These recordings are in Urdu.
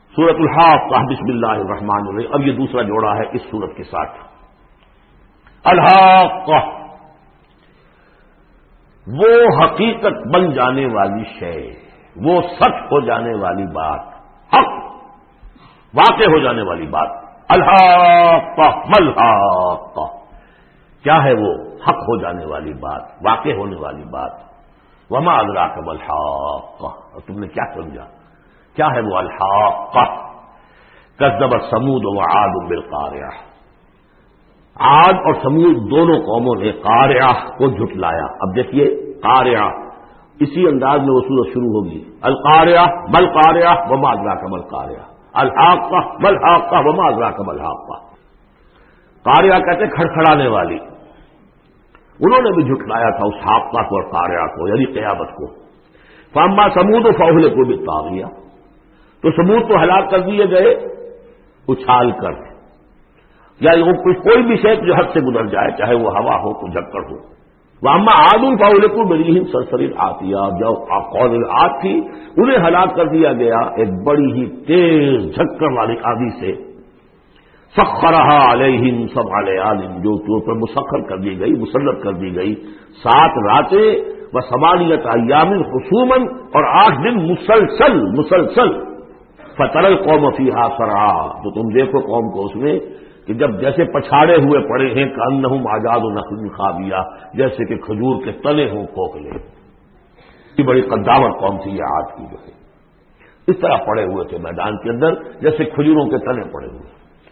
سورۃ الحاقہ بسم اللہ الرحمن الرحیم. اب یہ دوسرا جوڑا ہے اس سورت کے ساتھ. الحاقہ وہ حقیقت بن جانے والی شے، وہ سچ ہو جانے والی بات، حق واقع ہو جانے والی بات. الحاقہ ملحاقہ کیا ہے وہ؟ حق ہو جانے والی بات، واقع ہونے والی بات. وما ادراک ملحاقہ، اور تم نے کیا سمجھا کیا ہے وہ الحاقہ؟ کذبت ثمود وعاد بالقارعہ، عاد اور سمود دونوں قوموں نے قارعہ کو جھٹلایا. اب دیکھیے قارعہ اسی انداز میں وہ سورت شروع ہوگی. القارعہ مل قارعہ وما ادراک مل قارعہ، الحاقہ مل حاقہ وما ادراک مل حاقہ. قارعہ کہتے کھڑکھڑانے والی، انہوں نے بھی جھٹلایا تھا اس حاقہ کو اور قارعہ کو، یعنی قیامت کو. فاما سمود فاہلکوا بالطاغیہ، تو سمود کو ہلاک کر دیے گئے اچھال کر، یا کوئی بھی شے جو حد سے گزر جائے، چاہے وہ ہوا ہو تو جھکڑ ہو. واما عاد فاہلکوا بريح صرصر عاتیہ، جو قوم عاد تھی انہیں ہلاک کر دیا گیا ایک بڑی ہی تیز جھکڑ والی آندھی سے. سخرہا علیہم سبع لیال، جو پر مسخر کر دی گئی، مسلط کر دی گئی 7 راتیں و 8 ایام خصوما، اور 8 دن مسلسل. فتر القوم فیہا صرعا، تو تم دیکھو قوم کو اس میں کہ جب جیسے پچھاڑے ہوئے پڑے ہیں، کأنہم اعجاز نخل خاویہ، جیسے کہ کھجور کے تنے ہوں کھوکھلے. یہ بڑی قدامت قوم تھی یہ عاد کی، جو ہے اس طرح پڑے ہوئے تھے میدان کے اندر جیسے کھجوروں کے تنے پڑے ہوئے.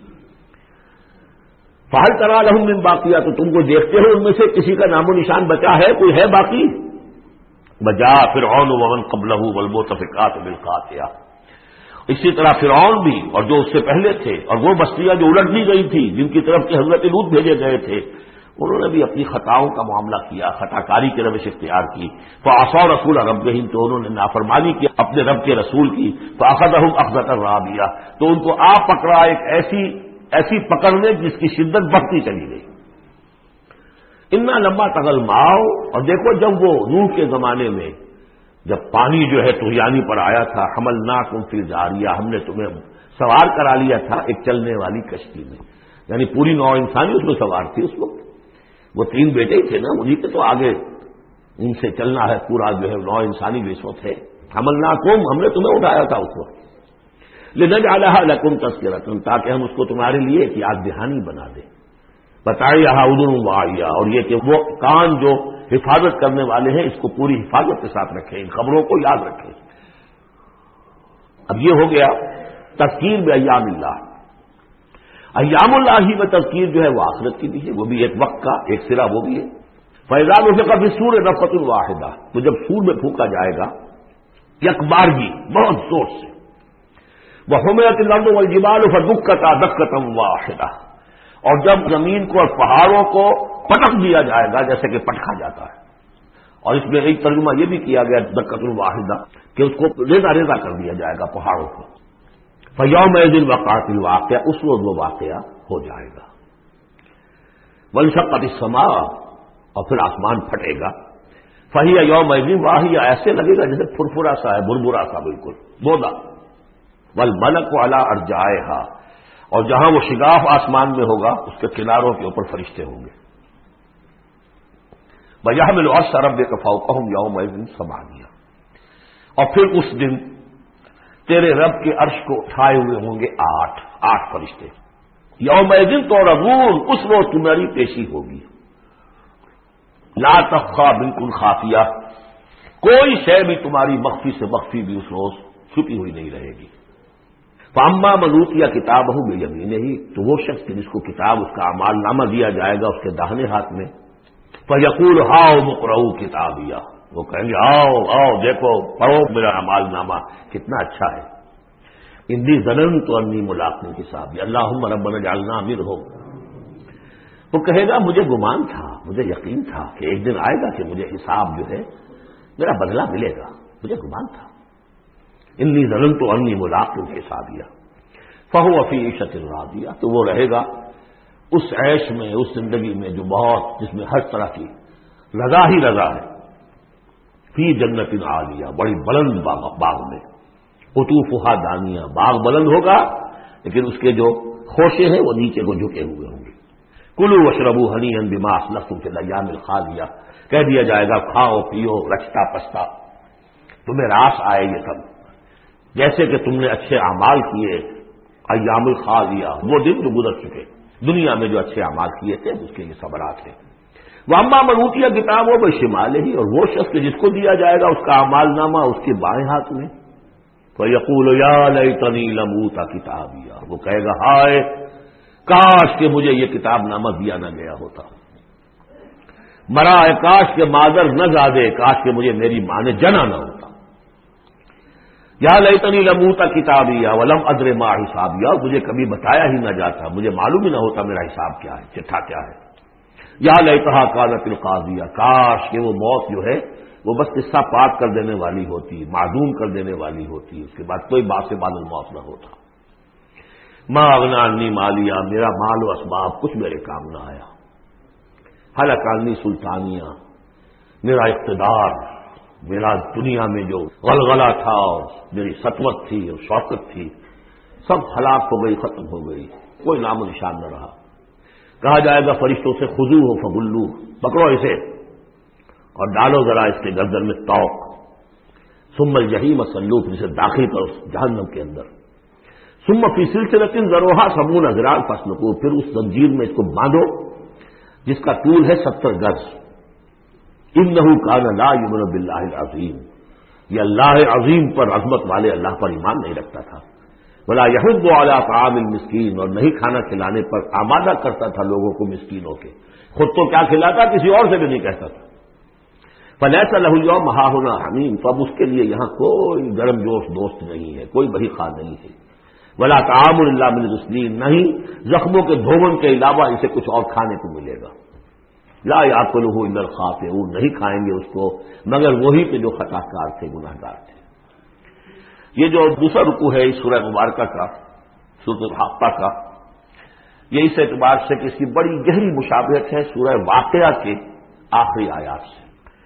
فہل تری لہم من باقیہ، تو تم کو دیکھتے ہو ان میں سے کسی کا نام و نشان بچا ہے، کوئی ہے باقی؟ وجاء فرعون ومن قبلہ والمؤتفقات بالخاطئہ، اسی طرح فرعون بھی اور جو اس سے پہلے تھے، اور وہ بستیاں جو الٹ دی گئی تھی جن کی طرف کہ حضرت لوط بھیجے گئے تھے، انہوں نے بھی اپنی خطاؤں کا معاملہ کیا، خطا کاری کی روش اختیار کی. فعصوا رسول ربہم، تو انہوں نے نافرمانی کی اپنے رب کے رسول کی. فاخذہم اخذۃ رابیہ، تو ان کو پکڑا ایک ایسی پکڑ میں جس کی شدت بڑھتی چلی گئی. انا لما طغى الماء، اور دیکھو جب وہ نوح کے زمانے میں جب پانی جو ہے طغیانی پر آیا تھا، حملناکم فی الجاریہ، ہم نے تمہیں سوار کرا لیا تھا ایک چلنے والی کشتی میں، یعنی پوری نوع انسانی اس میں سوار تھی اس وقت. وہ 3 بیٹے ہی تھے نا انہیں کے، تو آگے ان سے چلنا ہے پورا جو ہے نوع انسانی بھی اس وقت ہے. حملناکم، ہم نے تمہیں اٹھایا تھا اس وقت. لنجعلها لکم تذکرۃ، تاکہ ہم اس کو تمہارے لیے ایک یاد دہانی بنا دیں. بتائیہا اذن واعیہ، اور یہ کہ وہ کان جو حفاظت کرنے والے ہیں اس کو پوری حفاظت کے ساتھ رکھیں، ان خبروں کو یاد رکھیں. اب یہ ہو گیا تذکیر بایام اللہ. ایام اللہ ہی میں تذکیر جو ہے وہ آخرت کی بھی ہے، وہ بھی ایک وقت کا ایک سرا وہ بھی ہے. فاذا نفخ فی الصور نفخۃ واحدہ، تو جب سور میں پھونکا جائے گا یک بارگی بہت زور سے. وحملت الارض والجبال فدکتا دکۃ واحدہ، اور جب زمین کو اور پہاڑوں کو پٹک دیا جائے گا جیسے کہ پٹکا جاتا ہے. اور اس میں ایک ترجمہ یہ بھی کیا گیا دکۃ واحدہ کہ اس کو ریزہ ریزہ کر دیا جائے گا پہاڑوں کو. فیومئذ وقعت الواقعہ، اس وقت وہ واقعہ ہو جائے گا. وانشقت السماء، اور پھر آسمان پھٹے گا. فہی یومئذ واہیہ، ایسے لگے گا جیسے پھرپھرا سا ہے، بربرا سا بالکل بودا. والملک علی ارجائہا، اور جہاں وہ شگاف آسمان میں ہوگا اس کے کناروں کے اوپر فرشتے ہوں گے. وَيَحْمِلُ عَرْشَ رَبِّكَ فَوْقَهُمْ يَوْمَئِذٍ ثَمَانِیَةٌ، اور پھر اس دن تیرے رب کے عرش کو اٹھائے ہوئے ہوں گے 8 فرشتے. یومئذ تعرضون، اس روز تمہاری پیشی ہوگی. لا تخفی بالکل خافیہ، کوئی شے بھی تمہاری مخفی سے مخفی بھی اس روز چھپی ہوئی نہیں رہے گی. فاما من اوتی کتابہ بیمینہ، تو وہ شخص جس کو کتاب اس کا اعمال نامہ دیا جائے گا اس کے داہنے ہاتھ میں. فیقول ہاؤ اقرؤوا کتابیہ، وہ کہیں گے آؤ دیکھو پڑھو میرا اعمال نامہ کتنا اچھا ہے. انی ظننت انی ملاق حسابی اللہم ربنا اجعلنا منہم. وہ کہے گا مجھے گمان تھا، مجھے یقین تھا کہ ایک دن آئے گا کہ مجھے حساب جو ہے میرا بدلہ ملے گا، مجھے گمان تھا. انی ظننت انی ملاق حسابیہ فہو فی عیشۃ راضیہ، تو وہ رہے گا اس عیش میں، اس زندگی میں جو بہت، جس میں ہر طرح کی رضا ہی رضا ہے. فی جنت عالیہ، بڑی بلند باغ میں. قطوفها دانیہ، باغ بلند ہوگا لیکن اس کے جو خوشے ہیں وہ نیچے کو جھکے ہوئے ہوں گے. کلوا واشربوا ہنیئا بما اسلفتم فی الایام الخالیہ، کہہ دیا جائے گا کھاؤ پیو رچتا پچتا، تمہیں راس آئے یہ سب، جیسے کہ تم نے اچھے اعمال کیے ایام الخالیہ، وہ دن جو گزر چکے دنیا میں جو اچھے اعمال کیے تھے اس کے یہ ثمرات ہیں. واما من اوتی کتابہ بشمالہ، اور وہ شخص جس کو دیا جائے گا اس کا اعمال نامہ اس کے بائیں ہاتھ میں، فیقول یا لیتنی لم اوت کتابیہ، وہ کہے گا ہائے کاش کہ مجھے یہ کتاب نامہ دیا نہ گیا ہوتا، مرا کاش کہ مادر نہ زادے، کاش کہ مجھے میری ماں نے جنا نہ ہوتا. یا لیتنی لم اوت کتابیہ ولم ادر ما حسابیہ، مجھے کبھی بتایا ہی نہ جاتا، مجھے معلوم ہی نہ ہوتا میرا حساب کیا ہے، چٹھا کیا ہے. یا لیتہا کانت القاضیہ، کاش کہ وہ موت جو ہے وہ بس قصہ پاک کر دینے والی ہوتی، معدوم کر دینے والی ہوتی، اس کے بعد کوئی باس بعد الموت نہ ہوتا. ما اغنی عنی مالیہ، میرا مال و اسباب کچھ میرے کام نہ آیا. ہلک عنی سلطانیہ، میرا اقتدار، میرا دنیا میں جو غلغلہ تھا اور میری سطوت تھی اور شوکت تھی سب ہلاک ہو گئی، ختم ہو گئی، کوئی نام و نشان نہ رہا. کہا جائے گا فرشتوں سے خذوہ فغلوہ، پکڑو اسے اور ڈالو ذرا اس کے گردن میں توق، ثم الجحیم صلوہ، پھر اسے داخل کرو جہنم کے اندر. ثم فی سلسلۃ ذرعہا 70 ذراعا فاسلکوہ، پھر اس زنجیر میں اس کو باندھو جس کا طول ہے 70 گز. انہ کان لا یؤمن باللہ العظیم، یہ اللہ عظیم پر، عظمت والے اللہ پر ایمان نہیں رکھتا تھا. ولا یحض علی طعام المسکین، اور نہیں کھانا کھلانے پر آمادہ کرتا تھا لوگوں کو مسکینوں کے، خود تو کیا کھلاتا کسی اور سے بھی نہیں کہتا تھا. فلیس لہ اليوم ہاہنا حمیم، تو اب اس کے لیے یہاں کوئی گرم جوش دوست نہیں ہے، کوئی بڑی خواہ نہیں ہے. ولا طعام الا من غسلین، نہیں زخموں کے دھون کے علاوہ اسے کچھ اور کھانے کو ملے گا. لا یاکلہ الا الخاطئون، نہیں کھائیں گے اس کو مگر وہی کہ جو خطا کار تھے، گناہ گار تھے. یہ جو دوسرا رکوع ہے اس سورہ مبارکہ کا، سورۃ الحاقہ کا، یہ اس اعتبار سے کہ اس کی بڑی گہری مشابہت ہے سورہ واقعہ کے آخری آیات سے.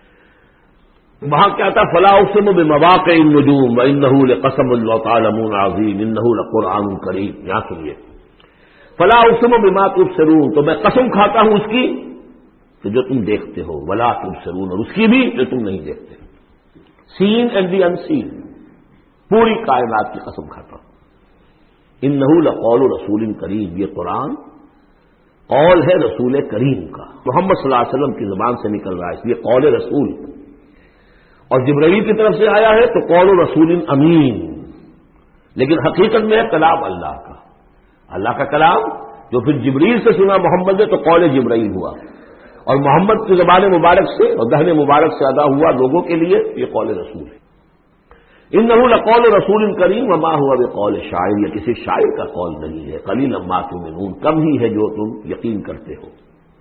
وہاں کیا تھا؟ فلا اقسم بمواقع النجوم وانہ لقسم لو تعلمون عظیم انہ لقرآن کریم. یہاں سنیے، فلا اقسم بما تبصرون، تو میں قسم کھاتا ہوں اس کی کہ جو تم دیکھتے ہو، ولا تبصرون، اور اس کی بھی جو تم نہیں دیکھتے. سین اینڈ دی ان سین، پوری کائنات کی قسم کھاتا ہوں. انہ لقول رسول کریم، یہ قرآن قول ہے رسول کریم کا، محمد صلی اللہ علیہ وسلم کی زبان سے نکل رہا ہے، اس لیے قول رسول. اور جبرائیل کی طرف سے آیا ہے تو قول رسول امین، لیکن حقیقت میں ہے کلام اللہ کا، اللہ کا کلام جو پھر جبریل سے سنا محمد نے تو قول جبرائیل ہوا، اور محمد کی زبان مبارک سے اور دہن مبارک سے ادا ہوا لوگوں کے لیے یہ قول رسول ہے. انہ لقول رسول کریم وما هو بقول شاعر، یہ کسی شاعر کا قول نہیں ہے. قلیلا ما تؤمنون، کم ہی ہے جو تم یقین کرتے ہو.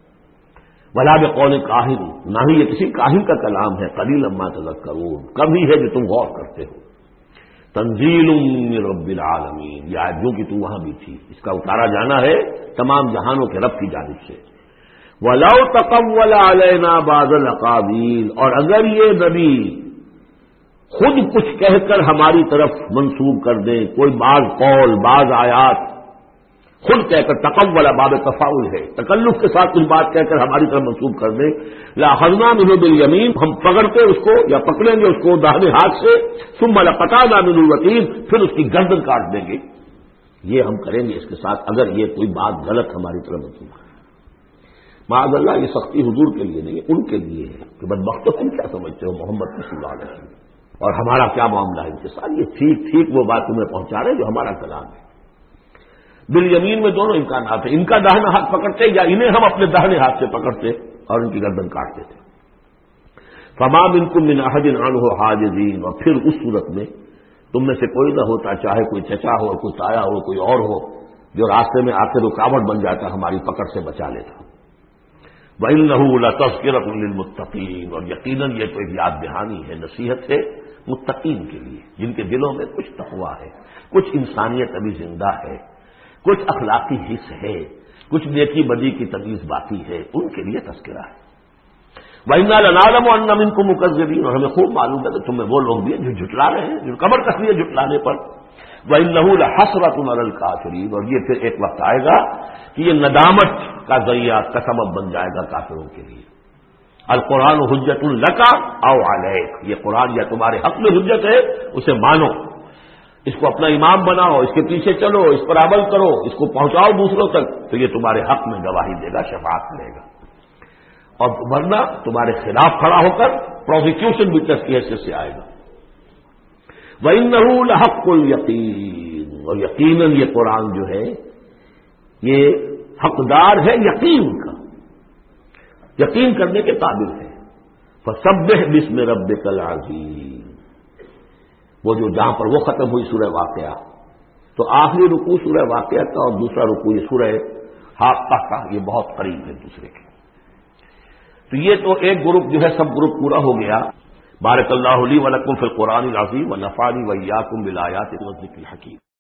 ولا بقول کاہن، نہ ہی یہ کسی کاہن کا کلام ہے. قلیلا ما تذکرون، کم ہی ہے جو تم غور کرتے ہو. تنزیل من رب العالمین، یہ آیت جو کہ تم وہاں بھی تھی، اس کا اتارا جانا ہے تمام جہانوں کے رب کی جانب سے. وَلَوْ تَقَوَّلَ عَلَيْنَا بَعْضَ الْأَقَاوِيلِ، اور اگر یہ نبی خود کچھ کہہ کر ہماری طرف منسوب کر دیں، کوئی بعض قول بعض آیات خود کہہ کر، تقول باب تفاعل ہے، تکلف کے ساتھ کچھ بات کہہ کر ہماری طرف منسوب کر دیں، لَأَخَذْنَا مِنْهُ بِالْيَمِينِ، ہم پکڑتے اس کو یا پکڑیں گے اس کو داہنے ہاتھ سے، ثُمَّ لَقَطَعْنَا مِنْهُ الْوَتِينَ، پھر اس کی گردن کاٹ دیں گے. یہ ہم کریں گے اس کے ساتھ اگر یہ کوئی بات غلط ہماری طرف منسوب کرے. معاذ اللہ، یہ سختی حضور کے لیے نہیں ہے، ان کے لیے ہے کہ بدبخت تم کیا سمجھتے ہو محمد صلی اللہ علیہ وسلم، اور ہمارا کیا معاملہ ہے ان کے ساتھ. یہ ٹھیک ٹھیک وہ بات تمہیں پہنچا رہے جو ہمارا کلام ہے. بالیمین میں دونوں امکانات ہیں، ان کا داہنا ہاتھ پکڑتے یا انہیں ہم اپنے داہنے ہاتھ سے پکڑتے اور ان کی گردن کاٹتے تھے. فما منکم من احد عنہ حاجزین، اور پھر اس صورت میں تم میں سے کوئی نہ ہوتا، چاہے کوئی چچا ہو، کوئی تایا ہو، کوئی اور ہو، جو راستے میں آ کے رکاوٹ بن جاتا ہماری پکڑ سے بچا لیتا. وَإِنَّهُ لَتَذْكِرَةٌ لِّلْمُتَّقِينَ، اور یقیناً یہ تو ایک یاد دہانی ہے، نصیحت ہے متقین کے لیے، جن کے دلوں میں کچھ تقویٰ ہے، کچھ انسانیت ابھی زندہ ہے، کچھ اخلاقی حص ہے، کچھ نیکی بدی کی تمیز باقی ہے، ان کے لیے تذکرہ ہے. وَإِنَّا لَنَعْلَمُ أَنَّ مِنكُم مُكَذِّبِينَ، اور ہمیں خوب معلوم ہے کہ تم میں وہ لوگ بھی ہیں جو جھٹلا رہے ہیں، جو کمر کس لیے جھٹلانے پر۔ وَإِنَّهُ لَحَسْرَةٌ عَلَى الْكَافِرِينَ، اور یہ پھر ایک وقت آئے گا کہ یہ ندامت کا ذریعہ کا سبب بن جائے گا کافروں کے لیے۔ القرآن حجت لک او علیک، یہ قرآن یا تمہارے حق میں حجت ہے، اسے مانو، اس کو اپنا امام بناؤ، اس کے پیچھے چلو، اس پر عمل کرو، اس کو پہنچاؤ دوسروں تک، تو یہ تمہارے حق میں گواہی دے گا، شفاعت کرے گا، اور ورنہ تمہارے خلاف کھڑا ہو کر پروزیکیوشن وٹنس کی حیثیت سے آئے گا۔ وَإِنَّهُ لَحَقُّ الْيَقِينِ، اور یقیناً یہ قرآن جو ہے یہ حقدار ہے یقین کا، یقین کرنے کے قابل ہے۔ فَسَبِّحْ بِاسْمِ رَبِّكَ الْعَظِيمِ، وہ جو جہاں پر وہ ختم ہوئی سورہ واقعہ، تو آخری رکوع سورہ واقعہ کا اور دوسرا رکوع یہ سورہ حاقہ کا، یہ بہت قریب ہے دوسرے کے۔ تو یہ تو ایک گروپ جو ہے سب گروپ پورا ہو گیا۔ بارک اللہ لی و لکم فی القرآن العظیم و نفعنی و ایاکم بالآیات والذکر الحکیم۔